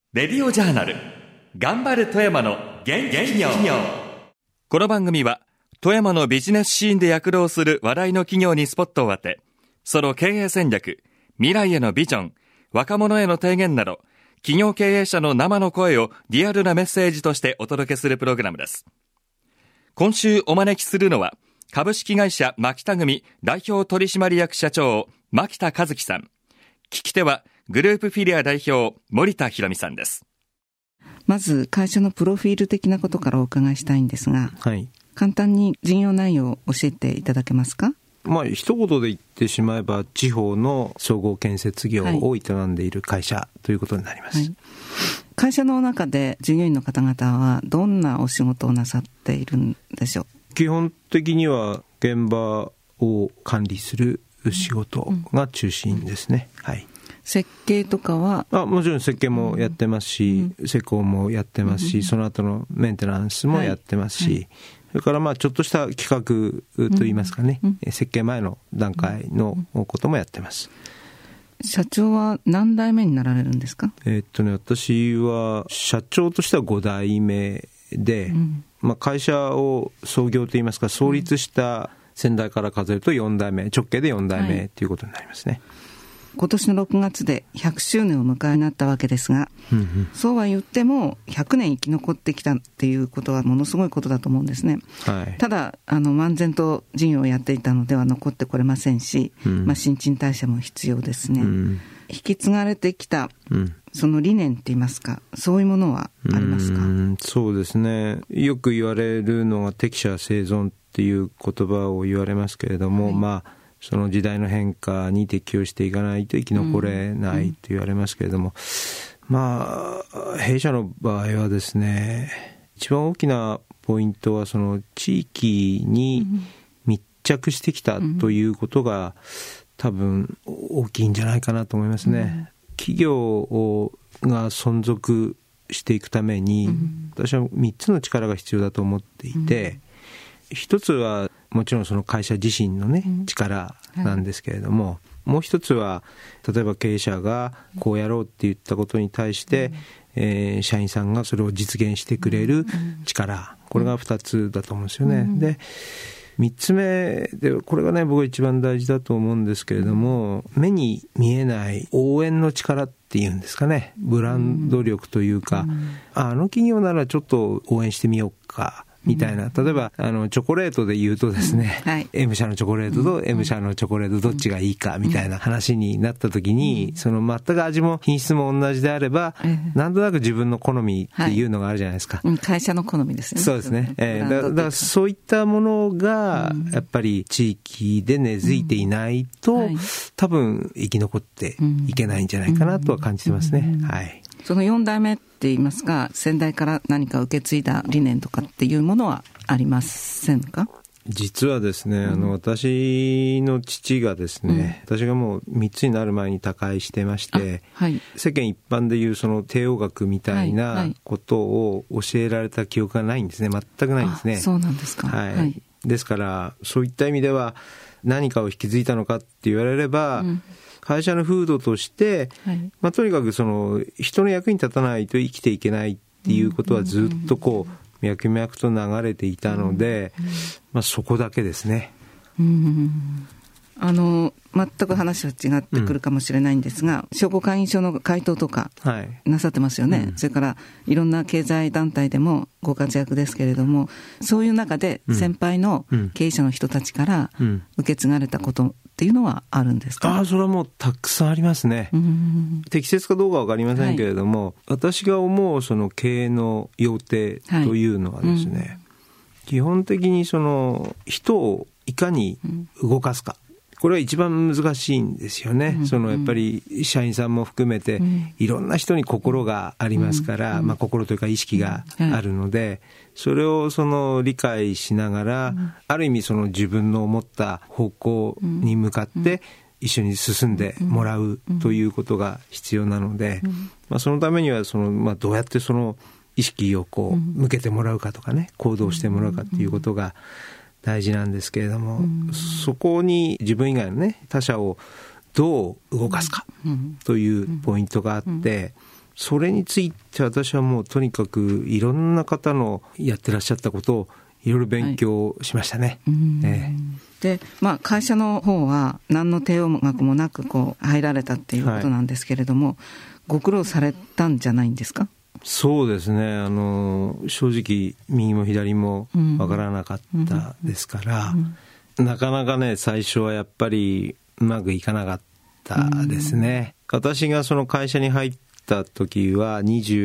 レディオジャーナル頑張る富山の元気企業。この番組は富山のビジネスシーンで躍動する話題の企業にスポットを当て、その経営戦略、未来へのビジョン、若者への提言など、企業経営者の生の声をリアルなメッセージとしてお届けするプログラムです。今週お招きするのは、株式会社牧田組代表取締役社長、牧田和樹さん。聞き手は、グループフィリア代表、森田博美さんです。 まず、会社のプロフィール的なことからお伺いしたいんですが、 はい、 簡単に事業内容を教えていただけますか？ 一言で言ってしまえば、地方の総合建設業を営んでいる会社ということになります。 会社の中で従業員の方々はどんなお仕事をなさっているんでしょう？ 基本的には現場を管理する仕事が中心ですね。 設計とかはもちろん設計もやってますし、施工もやってますし、その後のメンテナンスもやってますし、それからちょっとした企画といいますかね、設計前の段階のこともやってます。 社長は何代目になられるんですか？ 私は社長としては5代目で、会社を創業といいますか創立した先代から数えると4代目、直系で4代目ということになりますね。 今年の6月で100周年を迎えになったわけですが、そうは言っても100年生き残ってきたっていうことはものすごいことだと思うんですね。ただ漫然と事業をやっていたのでは残ってこれませんし、新陳代謝も必要ですね。引き継がれてきた、その理念って言いますか、そういうものはありますか？ そうですね、よく言われるのが適者生存っていう言葉を言われますけれども、その時代の変化に適応していかないと生き残れないと言われますけれども、弊社の場合はですね、一番大きなポイントはその地域に密着してきたということが多分大きいんじゃないかなと思いますね。企業が存続していくために、私は3つの力が必要だと思っていて、一つはもちろんその会社自身のね、力なんですけれども、もう一つは例えば経営者がこうやろうって言ったことに対して、社員さんがそれを実現してくれる力、これが2つだと思うんですよね。で、3つ目で、これがね僕は一番大事だと思うんですけれども、目に見えない応援の力っていうんですかね、ブランド力というか、あの企業ならちょっと応援してみようかみたいな、例えばチョコレートで言うとですね、M 社のチョコレートと M 社のチョコレートどっちがいいかみたいな話になった時に、その全く味も品質も同じであれば、なんとなく自分の好みっていうのがあるじゃないですか。 会社の好みですね。 そうですね。だからそういったものがやっぱり地域で根付いていないと、多分生き残っていけないんじゃないかなとは感じてますね。 その4代目って言いますか、先代から何か受け継いだ理念とかっていうものはありませんか？ 実はですね、私の父がですね、私がもう3つになる前に他界してまして、世間一般でいうその帝王学みたいなことを教えられた記憶がないんですね。全くないんですね。 そうなんですか。 ですからそういった意味では何かを引き継いだのかって言われれば、会社の風土として、とにかくその人の役に立たないと生きていけないっていうことはずっとこう脈々と流れていたので、そこだけですね。 全く話は違ってくるかもしれないんですが、商工会議所の会頭とかなさってますよね。それからいろんな経済団体でもご活躍ですけれども、そういう中で先輩の経営者の人たちから受け継がれたことっていうのはあるんですか？ それはもうたくさんありますね。適切かどうかわかりませんけれども、私が思うその経営の要諦というのはですね、基本的にその人をいかに動かすか、これは一番難しいんですよね。そのやっぱり社員さんも含めていろんな人に心がありますから、心というか意識があるので、それをその理解しながら、ある意味その自分の思った方向に向かって一緒に進んでもらうということが必要なので、そのためにはその、どうやってその意識をこう向けてもらうかとかね、行動してもらうかということが大事なんですけれども、そこに自分以外のね他者をどう動かすかというポイントがあって、 それについて私はもうとにかくいろんな方のやってらっしゃったことをいろいろ勉強しましたね。 で、会社の方は何の帝王学もなく入られたっていうことなんですけれども、ご苦労されたんじゃないんですか？ そうですね、正直右も左もわからなかったですから、なかなかね最初はやっぱりうまくいかなかったですね。私がその会社に入った時は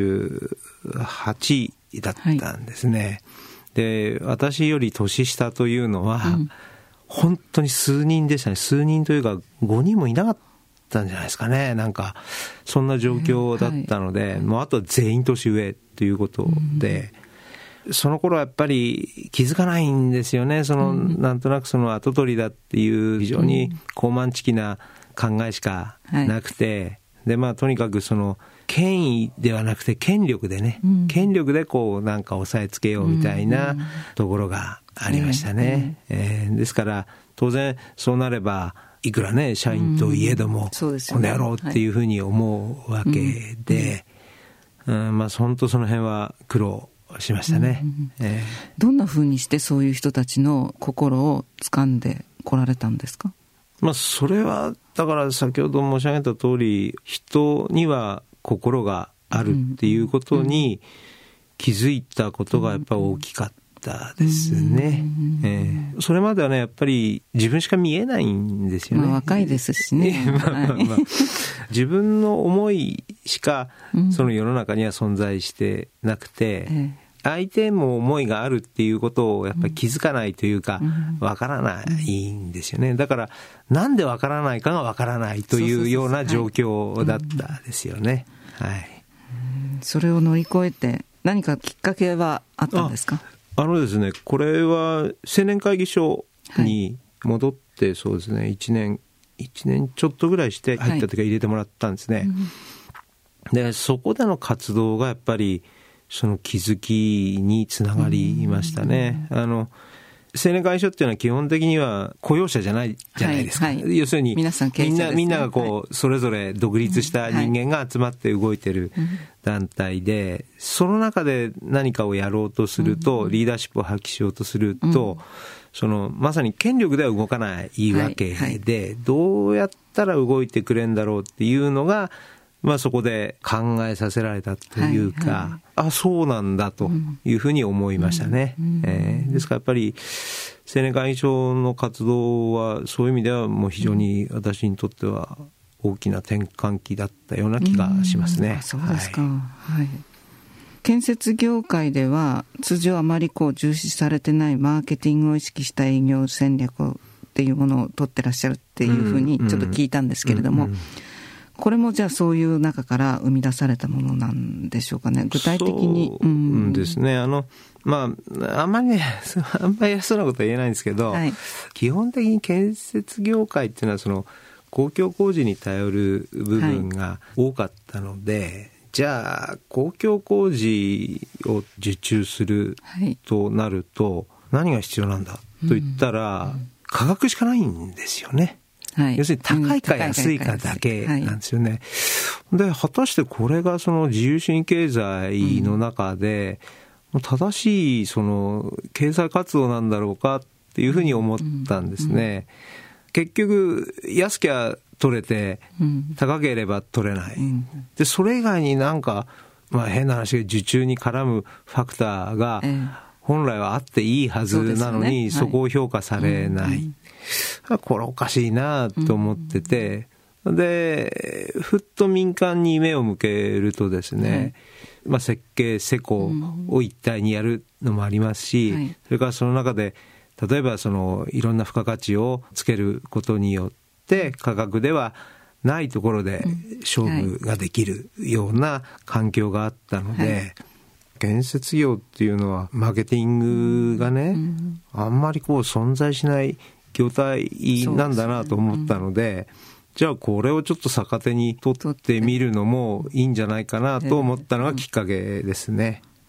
28だったんですね。で、私より年下というのは、本当に数人でしたね。数人というか5人もいなかったんじゃないですかね。なんかそんな状況だったので、もうあとは全員年上ということで、その頃はやっぱり気づかないんですよね。なんとなくその跡取りだっていう非常に高慢ちきな考えしかなくて、でとにかくその権威ではなくて権力でね、権力でなんか押さえつけようみたいなところがありましたね。ですから当然そうなればいくらね社員といえども、この野郎っていうふうに思うわけで、本当その辺は苦労しましたね。 どんなふうにしてそういう人たちの心を掴んでこられたんですか？ それはだから先ほど申し上げた通り、人には心があるっていうことに気づいたことがやっぱり大きかったですね。それまではねやっぱり自分しか見えないんですよね。 若いですしね。 自分の思いしかその世の中には存在してなくて、相手も思いがあるっていうことをやっぱり気づかないというかわからないんですよね。だからなんでわからないかがわからないというような状況だったですよね。 それを乗り越えて何かきっかけはあったんですか？ ですね、これは青年会議所に戻ってそうですね、1年ちょっとぐらいして入った時は入れてもらったんですね。でそこでの活動がやっぱりその気づきにつながりましたね。青年会議所っていうのは基本的には雇用者じゃないじゃないですか。要するにみんながそれぞれ独立した人間が集まって動いてる団体で、その中で何かをやろうとすると、リーダーシップを発揮しようとすると、まさに権力では動かないわけで、どうやったら動いてくれんだろうっていうのがそこで考えさせられたというか、そうなんだというふうに思いましたね。ですからやっぱり青年会議所の活動はそういう意味ではもう非常に私にとっては大きな転換期だったような気がしますね。 そうですか。建設業界では通常あまり重視されてないマーケティングを意識した営業戦略っていうものを取ってらっしゃるっていうふうにちょっと聞いたんですけれども、これもじゃあそういう中から生み出されたものなんでしょうかね。具体的に。 そうですね。あんまりね、あんまり偉そうなことは言えないんですけど、基本的に建設業界っていうのは公共工事に頼る部分が多かったので、じゃあ公共工事を受注するとなると何が必要なんだと言ったら、価格しかないんですよね。要するに高いか安いかだけなんですよね。で果たしてこれがその自由主義経済の中で正しいその経済活動なんだろうかっていうふうに思ったんですね。結局安きゃ取れて高ければ取れない。でそれ以外になんか変な話が受注に絡むファクターが本来はあっていいはずなのに、そこを評価されない。これおかしいなと思ってて、でふっと民間に目を向けるとですね、設計施工を一体にやるのもありますし、それからその中で例えばいろんな付加価値をつけることによって価格ではないところで勝負ができるような環境があったので、建設業っていうのはマーケティングがね、あんまり存在しない業態なんだなと思ったので、じゃあこれをちょっと逆手に取ってみるのもいいんじゃないかなと思ったのがきっかけですね。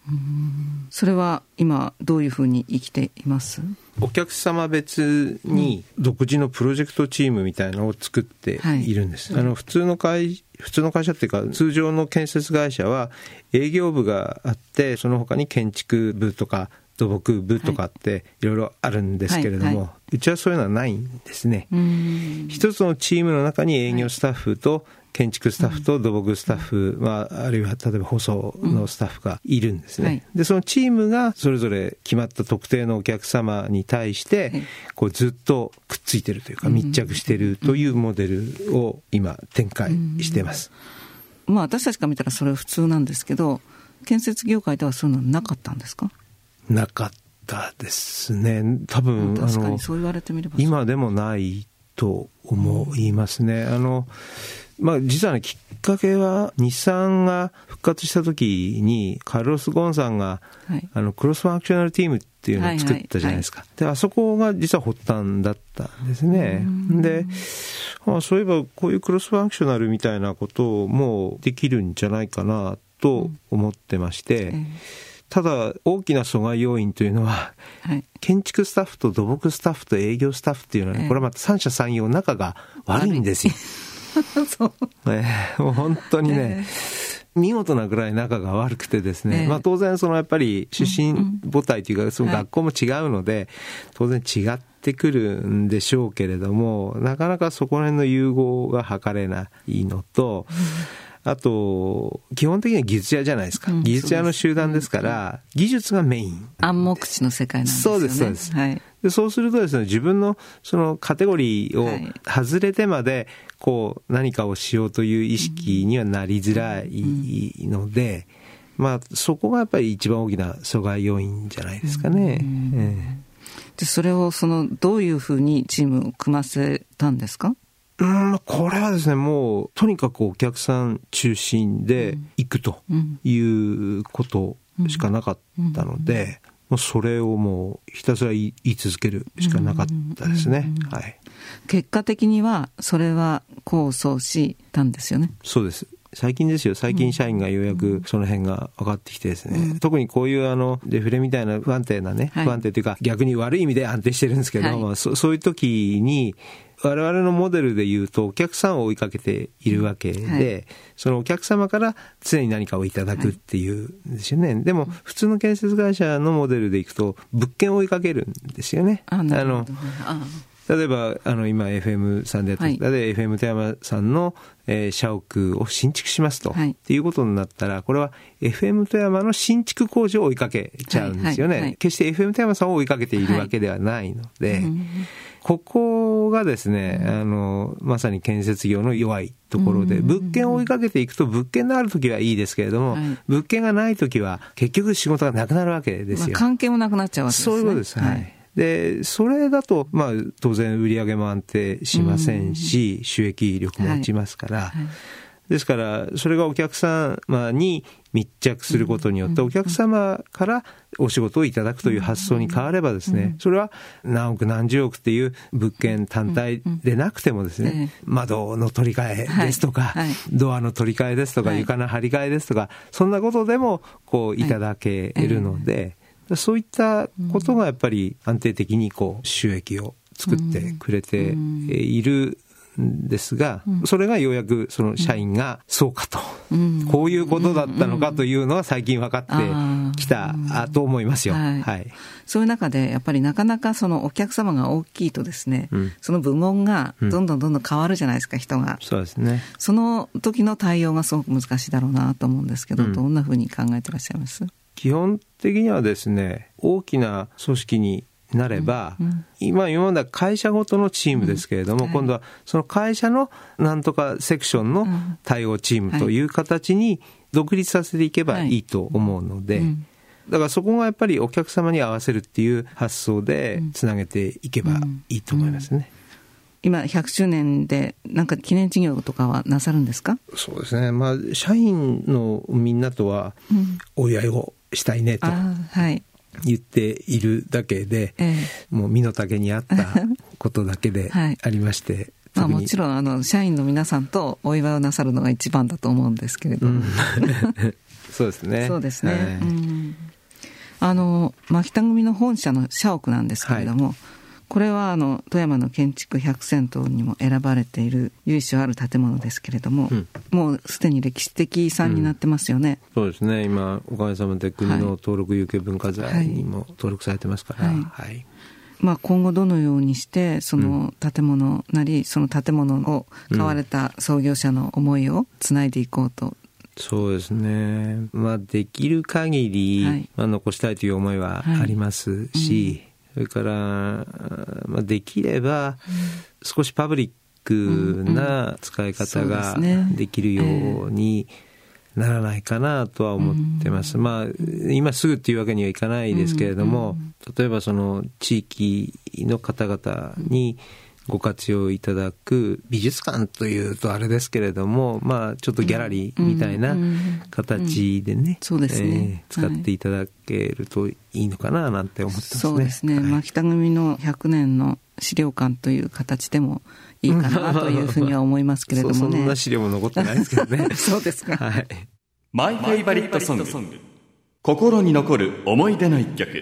それは今どういうふうに生きています？ お客様別に独自のプロジェクトチームみたいなのを作っているんです、普通の会社っていうか通常の建設会社は営業部があって、その他に建築部とか土木部とかっていろいろあるんですけれども、うちはそういうのはないんですね。一つのチームの中に営業スタッフと建築スタッフと土木スタッフ、あるいは例えば舗装のスタッフがいるんですね、でそのチームがそれぞれ決まった特定のお客様に対してこうずっとくっついてるというか密着しているというモデルを今展開しています。 私たちから見たらそれは普通なんですけど、建設業界ではそういうのなかったんですか？ なかったですね。多分確かにそう言われてみれば今でもないと思いますね。実はね、きっかけは日産が復活した時にカルロス・ゴンさんが、クロスファンクショナルチームっていうのを作ったじゃないですか、であそこが実は発端だったんですね。でそういえばこういうクロスファンクショナルみたいなこともできるんじゃないかなと思ってまして、ただ大きな阻害要因というのは、建築スタッフと土木スタッフと営業スタッフっていうのは、これはまた三者三様仲が悪いんですよそうもう本当にね、見事なぐらい仲が悪くてですね、当然やっぱり出身母体というかその学校も違うので、当然違ってくるんでしょうけれども、なかなかそこら辺の融合が図れないのと、あと基本的には技術屋じゃないですか、技術屋の集団ですから、技術がメイン、 暗黙知の世界なんですよね。 そうです、でそうするとですね、自分のそのカテゴリーを外れてまでこう何かをしようという意識にはなりづらいので、そこがやっぱり一番大きな阻害要因じゃないですかね。 でそれをどういうふうにチームを組ませたんですか？ これはですね、もうとにかくお客さん中心で行くということしかなかったので、もうそれをもうひたすら言い続けるしかなかったですね。 結果的にはそれは功を奏したんですよね。 そうです。最近ですよ。最近社員がようやくその辺が分かってきてですね、特にこういうデフレみたいな不安定なね、不安定というか逆に悪い意味で安定してるんですけど、そういう時に我々のモデルでいうとお客さんを追いかけているわけで、そのお客様から常に何かをいただくっていうんですよね。でも普通の建設会社のモデルでいくと物件を追いかけるんですよね。例えば今 FM さんでやってる、FM 富山さんの、社屋を新築しますと、っていうことになったら、これは FM 富山の新築工事を追いかけちゃうんですよね。決して FM 富山さんを追いかけているわけではないので、ここがですね、まさに建設業の弱いところで、物件を追いかけていくと物件のあるときはいいですけれども、物件がないときは結局仕事がなくなるわけですよ。 関係もなくなっちゃうわけですね。 そういうことです。でそれだと当然売り上げも安定しませんし、収益力も落ちますから、ですからそれがお客様に密着することによってお客様からお仕事をいただくという発想に変わればですね、それは何億何十億っていう物件単体でなくてもですね、窓の取り替えですとか、ドアの取り替えですとか、床の張り替えですとか、そんなことでもこういただけるので、そういったことがやっぱり安定的にこう収益を作ってくれているんですが、それがようやくその社員がそうかと、こういうことだったのかというのは最近分かってきたと思いますよ。 そういう中でやっぱりなかなかそのお客様が大きいとですね、その部門がどんどん変わるじゃないですか、人が。 そうですね。 その時の対応がすごく難しいだろうなと思うんですけど、どんなふうに考えてらっしゃいます？ 基本的にはですね、大きな組織になれば、今までは会社ごとのチームですけれども、今度はその会社のなんとかセクションの対応チームという形に独立させていけばいいと思うので、だからそこがやっぱりお客様に合わせるっていう発想でつなげていけばいいと思いますね。 今100周年でなんか記念事業とかはなさるんですか？ そうですね、社員のみんなとはお祝いをしたいねと言っているだけで、もう身の丈に合ったことだけでありまして、 もちろん社員の皆さんとお祝いをなさるのが一番だと思うんですけれども、 そうですね。 そうですね。 牧田組の本社の社屋なんですけれども、これは富山の建築100選等にも選ばれている由緒ある建物ですけれども、もうすでに歴史的遺産になってますよね。 そうですね。今おかげさまで国の登録有形文化財にも登録されてますから、 今後どのようにしてその建物なり、その建物を買われた創業者の思いをつないでいこうと。 そうですね。できる限り、残したいという思いはありますし、それから、できれば少しパブリックな使い方ができるようにならないかなとは思ってます。今すぐっていうわけにはいかないですけれども、例えばその地域の方々にご活用いただく美術館というとあれですけれども、ちょっとギャラリーみたいな形でね、使っていただけるといいのかななんて思ってますね。 そうですね。牧田組の100年の資料館という形でもいいかなというふうには思いますけれどもね。 そんな資料も残ってないですけどね。 そうですか。 マイフェイバリットソング、心に残る思い出の一曲。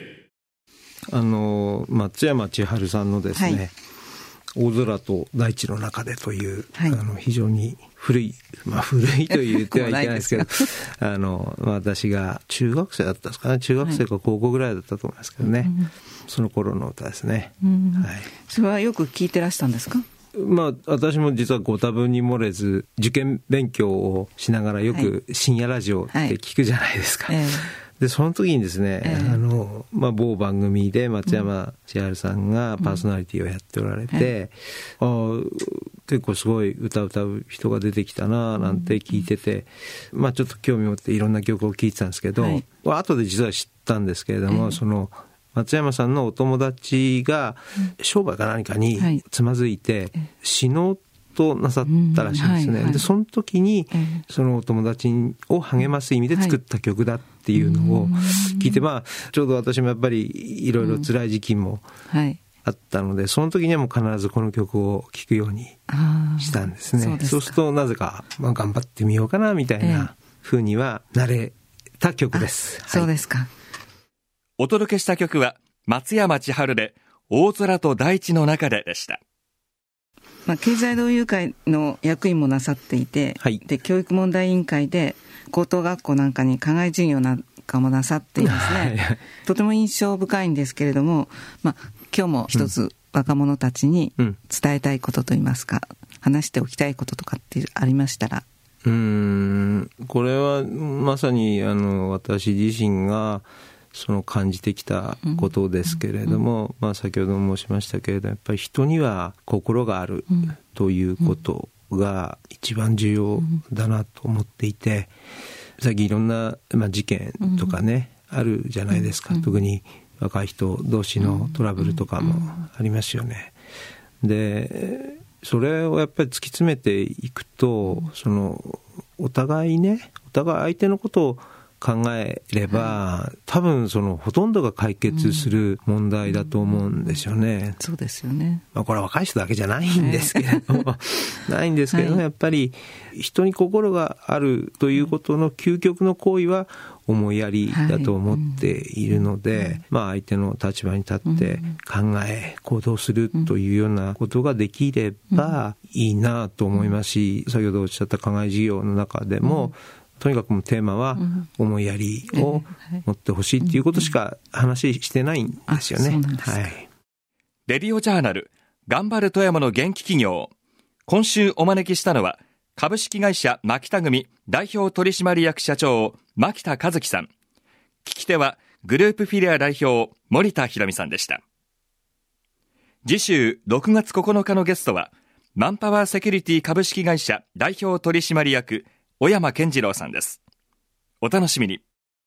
松山千春さんのですね、大空と大地の中でという、非常に古いと言ってはいけないですけど私が中学生だったんですかね、中学生か高校ぐらいだったと思いますけどね、その頃の歌ですね。 それはよく聞いてらしたんですか？ 私も実はご多分に漏れず受験勉強をしながらよく深夜ラジオって聞くじゃないですか。でその時にですね、某番組で松山千春さんがパーソナリティをやっておられて、結構すごい歌う人が出てきたななんて聞いてて、ちょっと興味持っていろんな曲を聴いてたんですけど、後で実は知ったんですけれども、その松山さんのお友達が商売か何かにつまずいて死のうとなさったらしいんですね。でその時にそのお友達を励ます意味で作った曲だっていうのを聞いて、ちょうど私もやっぱりいろいろ辛い時期もあったので、その時にはもう必ずこの曲を聴くようにしたんですね。そうするとなぜか頑張ってみようかなみたいな風にはなれた曲です。 そうですか。 お届けした曲は松山千春で大空と大地の中でした。 経済同友会の役員もなさっていて、で教育問題委員会で高等学校なんかに課外授業なんかもなさっていますね。とても印象深いんですけれども、今日も一つ若者たちに伝えたいことといいますか、話しておきたいこととかってありましたら。 これはまさに私自身がその感じてきたことですけれども、先ほども申しましたけれど、やっぱり人には心があるということが一番重要だなと思っていて、最近いろんな、事件とかね、あるじゃないですか。特に若い人同士のトラブルとかもありますよね。でそれをやっぱり突き詰めていくと、お互い相手のことを考えれば、多分ほとんどが解決する問題だと思うんですよね。 そうですよね。 これは若い人だけじゃないんですけれども、やっぱり人に心があるということの究極の行為は思いやりだと思っているので、相手の立場に立って考え行動するというようなことができればいいなと思いますし、先ほどおっしゃった課外事業の中でも、とにかくテーマは思いやりを持ってほしいっていうことしか話してないんですよね。 レディオジャーナル頑張る富山の元気企業。今週お招きしたのは株式会社牧田組代表取締役社長牧田和樹さん。聞き手はグループフィリア代表森田博美さんでした。次週6月9日のゲストはマンパワーセキュリティ株式会社代表取締役小山健次郎さんです。お楽しみに。